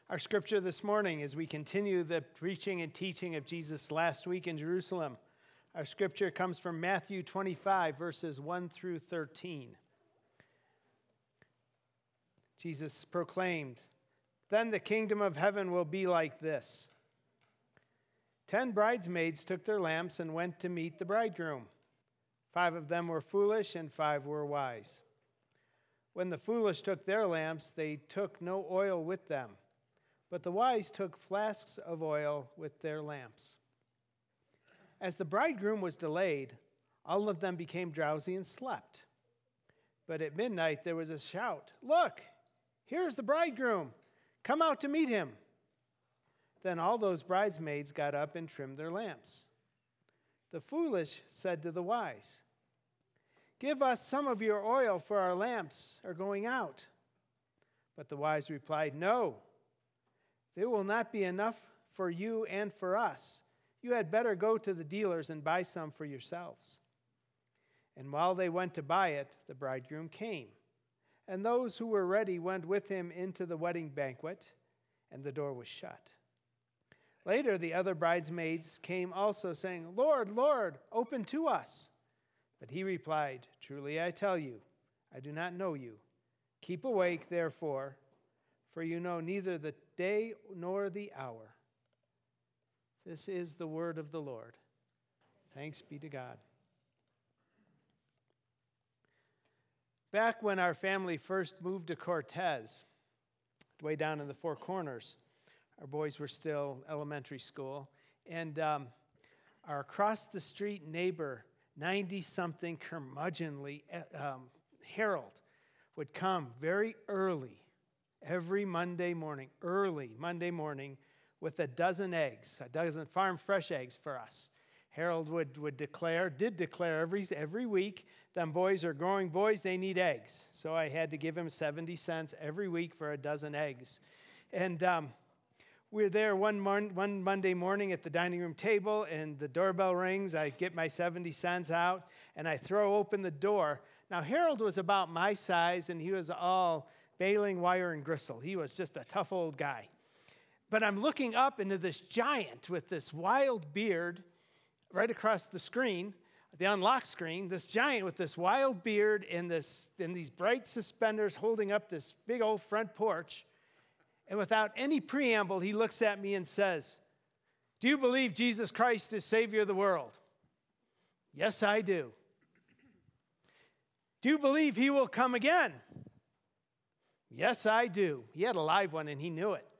Our scripture this morning, as we continue the preaching and teaching of Jesus last week in Jerusalem, our scripture comes from Matthew 25, verses 1 through 13. Jesus proclaimed, "Then the kingdom of heaven will be like this. 10 bridesmaids took their lamps and went to meet the bridegroom. 5 of them were foolish and 5 were wise. When the foolish took their lamps, they took no oil with them. But the wise took flasks of oil with their lamps. As the bridegroom was delayed, all of them became drowsy and slept. But at midnight there was a shout, 'Look, here's the bridegroom. Come out to meet him.' Then all those bridesmaids got up and trimmed their lamps. The foolish said to the wise, 'Give us some of your oil, for our lamps are going out.' But the wise replied, 'No, there will not be enough for you and for us. You had better go to the dealers and buy some for yourselves.' And while they went to buy it, the bridegroom came. And those who were ready went with him into the wedding banquet, and the door was shut. Later, the other bridesmaids came also, saying, 'Lord, Lord, open to us.' But he replied, 'Truly I tell you, I do not know you. Keep awake, therefore, for you know neither the day nor the hour.'" This is the word of the Lord. Thanks be to God. Back when our family first moved to Cortez, way down in the Four Corners, our boys were still elementary school, and our across-the-street neighbor, 90-something curmudgeonly Harold, would come very early every Monday morning, with a dozen farm fresh eggs for us. Harold did declare every week, them boys are growing boys, they need eggs. So I had to give him 70 cents every week for a dozen eggs. And we're there one Monday morning at the dining room table, and the doorbell rings. I get my 70 cents out, and I throw open the door. Now, Harold was about my size, and he was all baling wire and gristle. He was just a tough old guy. But I'm looking up into this giant with this wild beard right across the screen, the unlock screen, this giant with this wild beard and these bright suspenders holding up this big old front porch. And without any preamble, he looks at me and says, "Do you believe Jesus Christ is Savior of the world?" "Yes, I do." "Do you believe he will come again?" "Yes, I do." He had a live one and he knew it.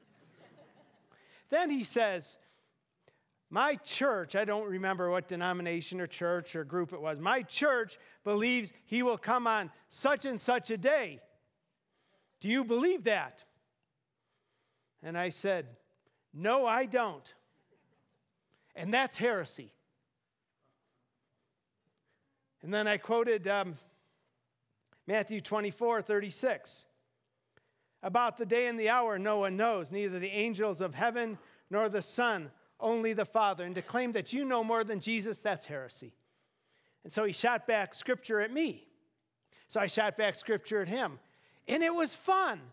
Then he says, "My church," I don't remember what denomination or church or group it was, "my church believes he will come on such and such a day. Do you believe that?" And I said, "No, I don't. And that's heresy." And then I quoted Matthew 24:36. "About the day and the hour no one knows, neither the angels of heaven nor the Son, only the Father." And to claim that you know more than Jesus, that's heresy. And so he shot back scripture at me. So I shot back scripture at him. And it was fun.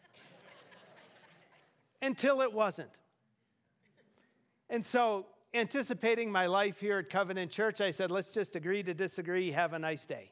Until it wasn't. And so, anticipating my life here at Covenant Church, I said, let's just agree to disagree. Have a nice day.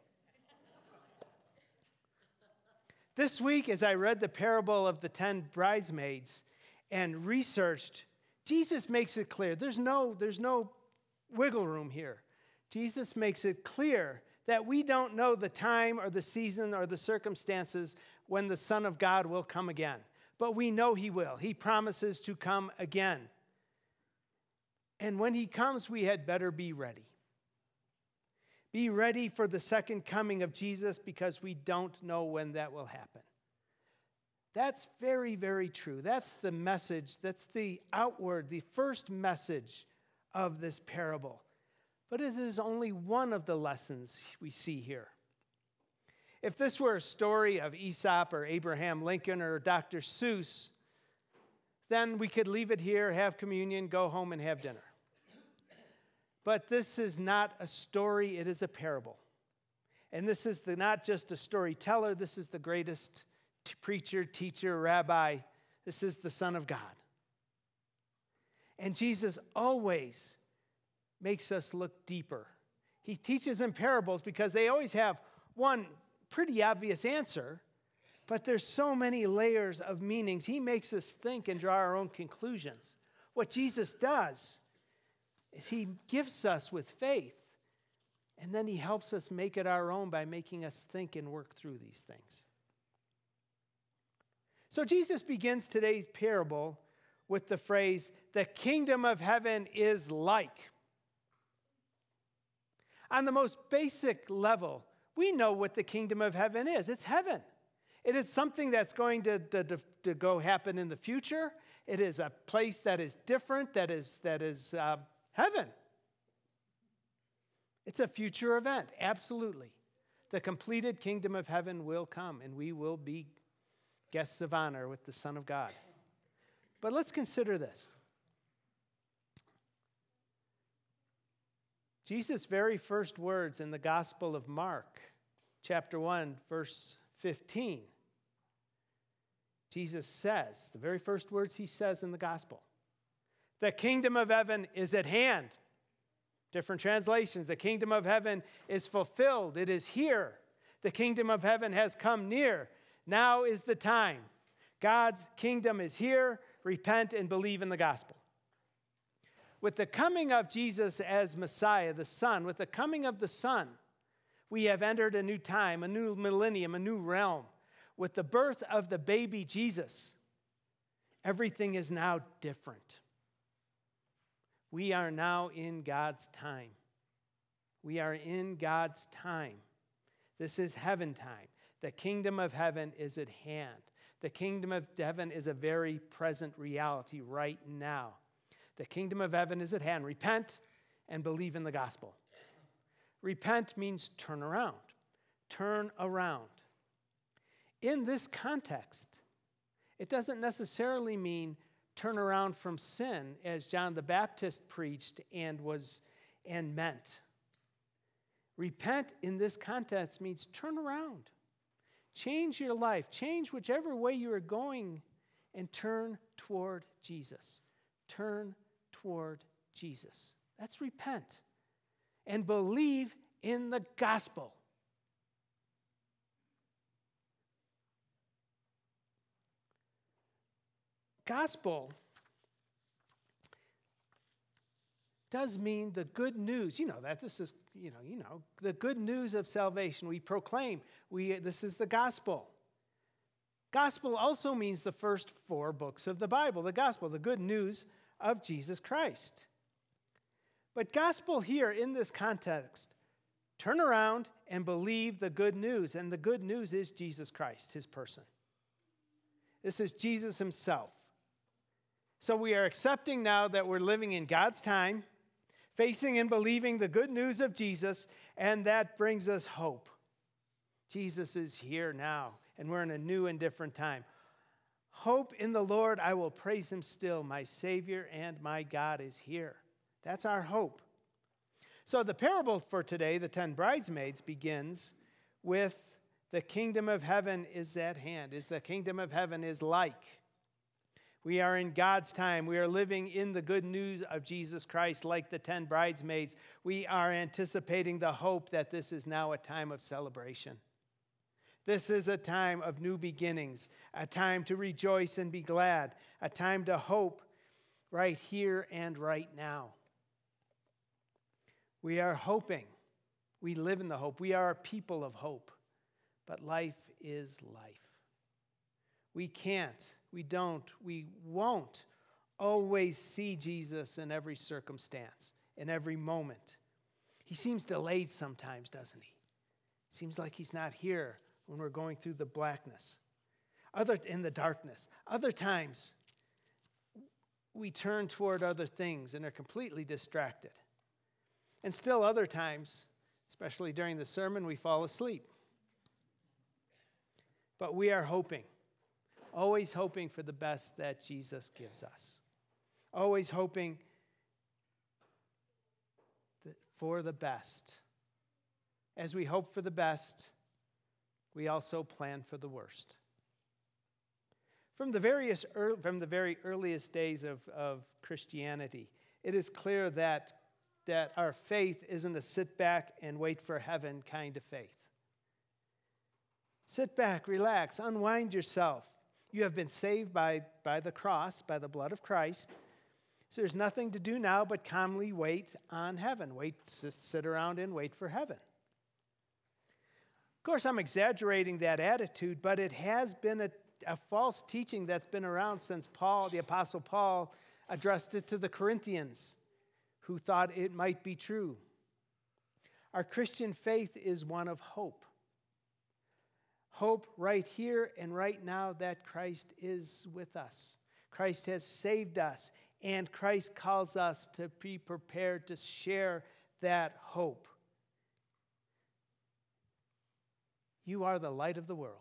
This week, as I read the parable of the 10 bridesmaids and researched, Jesus makes it clear. There's no wiggle room here. Jesus makes it clear that we don't know the time or the season or the circumstances when the Son of God will come again. But we know he will. He promises to come again. And when he comes, we had better be ready. Be ready for the second coming of Jesus, because we don't know when that will happen. That's very, very true. That's the message. That's the first message of this parable. But it is only one of the lessons we see here. If this were a story of Aesop or Abraham Lincoln or Dr. Seuss, then we could leave it here, have communion, go home, and have dinner. But this is not a story, it is a parable. And this is not just a storyteller, this is the greatest preacher, teacher, rabbi This is the Son of God. And Jesus always makes us look deeper. He teaches in parables because they always have one pretty obvious answer, but there's so many layers of meanings. He makes us think and draw our own conclusions. What Jesus does is he gives us with faith, and then he helps us make it our own by making us think and work through these things. So Jesus begins today's parable with the phrase, "The kingdom of heaven is like." On the most basic level, we know what the kingdom of heaven is. It's heaven. It is something that's going to go happen in the future. It is a place that is different, that is heaven. It's a future event, absolutely. The completed kingdom of heaven will come, and we will be guests of honor with the Son of God. But let's consider this. Jesus' very first words in the Gospel of Mark, chapter 1, verse 15. Jesus says, the very first words he says in the Gospel, "The kingdom of heaven is at hand." Different translations, the kingdom of heaven is fulfilled. It is here. The kingdom of heaven has come near. Now is the time. God's kingdom is here. Repent and believe in the gospel. With the coming of Jesus as Messiah, the Son, with the coming of the Son, we have entered a new time, a new millennium, a new realm. With the birth of the baby Jesus, everything is now different. We are now in God's time. We are in God's time. This is heaven time. The kingdom of heaven is at hand. The kingdom of heaven is a very present reality right now. The kingdom of heaven is at hand. Repent and believe in the gospel. Repent means turn around. Turn around. In this context, it doesn't necessarily mean turn around from sin as John the Baptist preached and meant. Repent in this context means turn around. Change your life. Change whichever way you are going and turn toward Jesus. Turn toward Jesus. That's repent. And believe in the gospel. Gospel does mean the good news. You know that. This is, the good news of salvation. We proclaim. This is the gospel. Gospel also means the first 4 books of the Bible. The gospel, the good news of Jesus Christ. But gospel here in this context, turn around and believe the good news. And the good news is Jesus Christ, his person. This is Jesus himself. So we are accepting now that we're living in God's time, facing and believing the good news of Jesus, and that brings us hope. Jesus is here now, and we're in a new and different time. Hope in the Lord, I will praise him still. My Savior and my God is here. That's our hope. So the parable for today, the 10 bridesmaids, begins with the kingdom of heaven is at hand. The kingdom of heaven is like. We are in God's time. We are living in the good news of Jesus Christ like the 10 bridesmaids. We are anticipating the hope that this is now a time of celebration. This is a time of new beginnings, a time to rejoice and be glad, a time to hope right here and right now. We are hoping. We live in the hope. We are a people of hope. But life is life. We can't, we don't, we won't always see Jesus in every circumstance, in every moment. He seems delayed sometimes, doesn't he? Seems like he's not here when we're going through the blackness, in the darkness. Other times, we turn toward other things and are completely distracted. And still other times, especially during the sermon, we fall asleep. But we are hoping, always hoping for the best that Jesus gives us. Always hoping for the best. As we hope for the best, we also plan for the worst. From the very earliest days of Christianity, it is clear that our faith isn't a sit back and wait for heaven kind of faith. Sit back, relax, unwind yourself. You have been saved by the cross, by the blood of Christ. So there's nothing to do now but calmly wait on heaven. Sit around and wait for heaven. Of course, I'm exaggerating that attitude, but it has been a false teaching that's been around since the Apostle Paul, addressed it to the Corinthians, who thought it might be true. Our Christian faith is one of hope. Hope right here and right now that Christ is with us. Christ has saved us, and Christ calls us to be prepared to share that hope. You are the light of the world.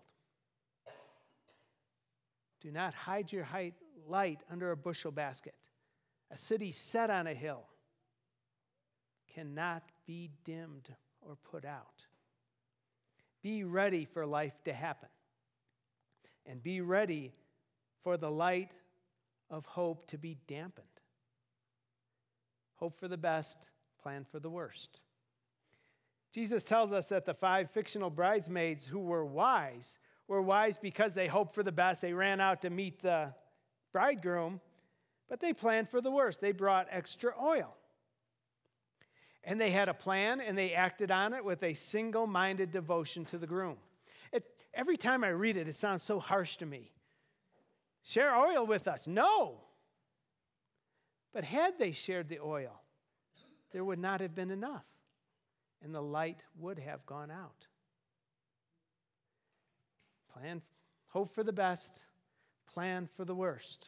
Do not hide your light under a bushel basket. A city set on a hill cannot be dimmed or put out. Be ready for life to happen. And be ready for the light of hope to be dampened. Hope for the best, plan for the worst. Jesus tells us that the 5 fictional bridesmaids who were wise because they hoped for the best. They ran out to meet the bridegroom, but they planned for the worst. They brought extra oil. And they had a plan, and they acted on it with a single-minded devotion to the groom. Every time I read it, it sounds so harsh to me. Share oil with us. No. But had they shared the oil, there would not have been enough, and the light would have gone out. Hope for the best, plan for the worst.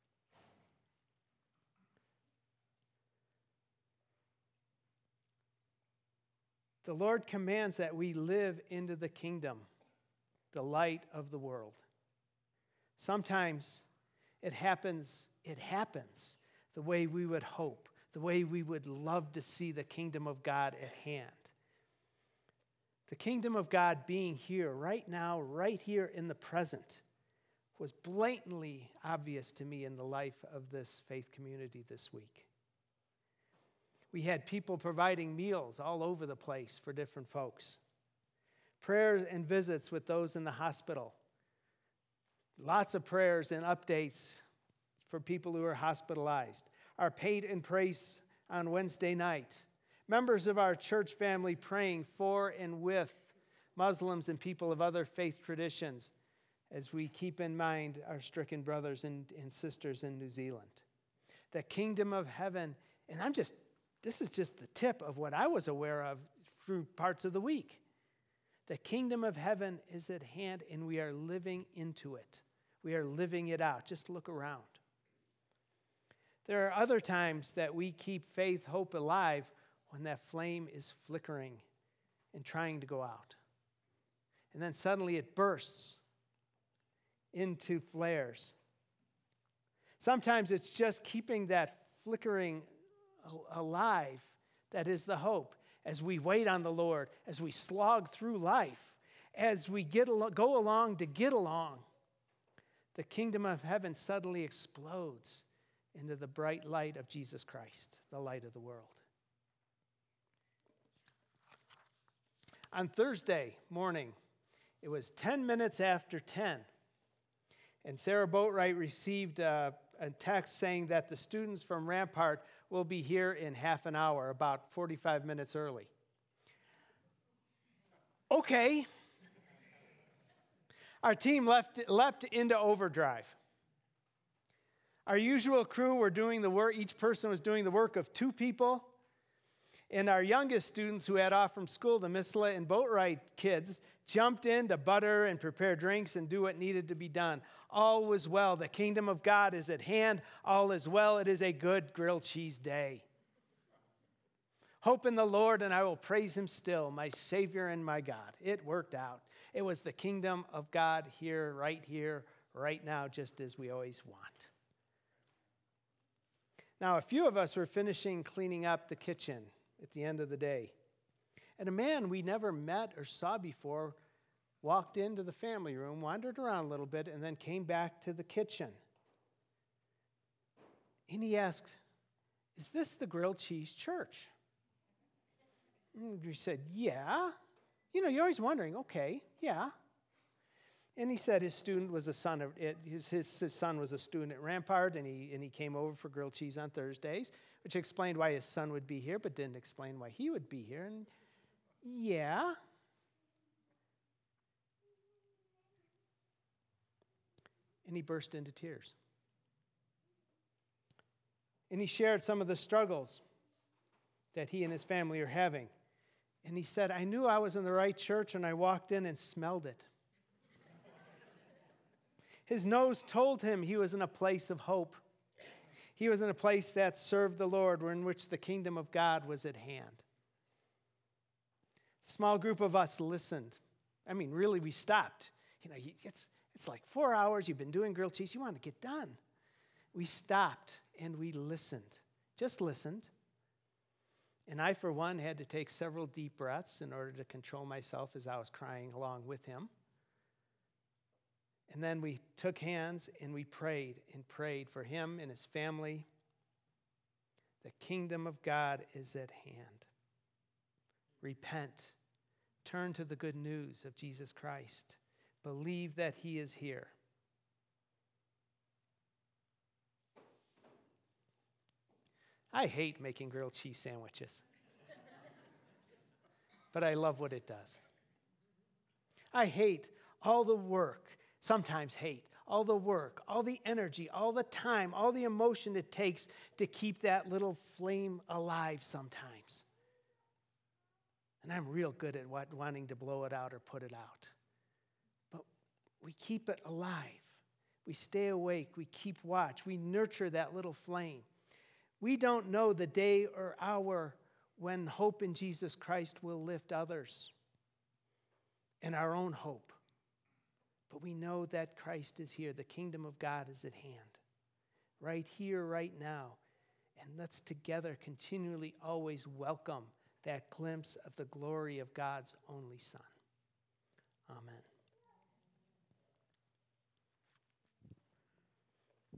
The Lord commands that we live into the kingdom, the light of the world. Sometimes it happens the way we would hope, the way we would love to see the kingdom of God at hand. The kingdom of God being here right now, right here in the present, was blatantly obvious to me in the life of this faith community this week. We had people providing meals all over the place for different folks. Prayers and visits with those in the hospital. Lots of prayers and updates for people who are hospitalized. Our Paint and Praise on Wednesday night. Members of our church family praying for and with Muslims and people of other faith traditions as we keep in mind our stricken brothers and sisters in New Zealand. The kingdom of heaven, and this is just the tip of what I was aware of through parts of the week. The kingdom of heaven is at hand, and we are living into it. We are living it out. Just look around. There are other times that we keep faith, hope alive when that flame is flickering and trying to go out. And then suddenly it bursts into flares. Sometimes it's just keeping that flickering alive that is the hope. As we wait on the Lord, as we slog through life, as we go along to get along, the kingdom of heaven suddenly explodes into the bright light of Jesus Christ, the light of the world. On Thursday morning, it was 10 minutes after 10, and Sarah Boatwright received a text saying that the students from Rampart will be here in half an hour, about 45 minutes early. Okay. Our team leapt into overdrive. Our usual crew were doing the work, each person was doing the work of 2 people. And our youngest students who had off from school, the Missla and Boatwright kids, jumped in to butter and prepare drinks and do what needed to be done. All was well. The kingdom of God is at hand. All is well. It is a good grilled cheese day. Hope in the Lord, and I will praise him still, my Savior and my God. It worked out. It was the kingdom of God here, right now, just as we always want. Now, a few of us were finishing cleaning up the kitchen at the end of the day. And a man we never met or saw before walked into the family room, wandered around a little bit, and then came back to the kitchen. And he asked, "Is this the grilled cheese church?" And we said, "Yeah." You're always wondering, okay, yeah. And he said his student was his son was a student at Rampart, and he came over for grilled cheese on Thursdays, which explained why his son would be here, but didn't explain why he would be here. And yeah. And he burst into tears. And he shared some of the struggles that he and his family are having. And he said, "I knew I was in the right church when I walked in and smelled it." His nose told him he was in a place of hope. He was in a place that served the Lord, or in which the kingdom of God was at hand. A small group of us listened. Really, we stopped. It's like 4 hours. You've been doing grilled cheese. You want to get done. We stopped and we listened. Just listened. And I, for one, had to take several deep breaths in order to control myself as I was crying along with him. And then we took hands and we prayed for him and his family. The kingdom of God is at hand. Repent. Turn to the good news of Jesus Christ. Believe that he is here. I hate making grilled cheese sandwiches, but I love what it does. I hate all the work, sometimes hate, all the work, all the energy, all the time, all the emotion it takes to keep that little flame alive sometimes. And I'm real good at wanting to blow it out or put it out. But we keep it alive. We stay awake. We keep watch. We nurture that little flame. We don't know the day or hour when hope in Jesus Christ will lift others and our own hope. But we know that Christ is here. The kingdom of God is at hand. Right here, right now. And let's together continually always welcome that glimpse of the glory of God's only Son. Amen.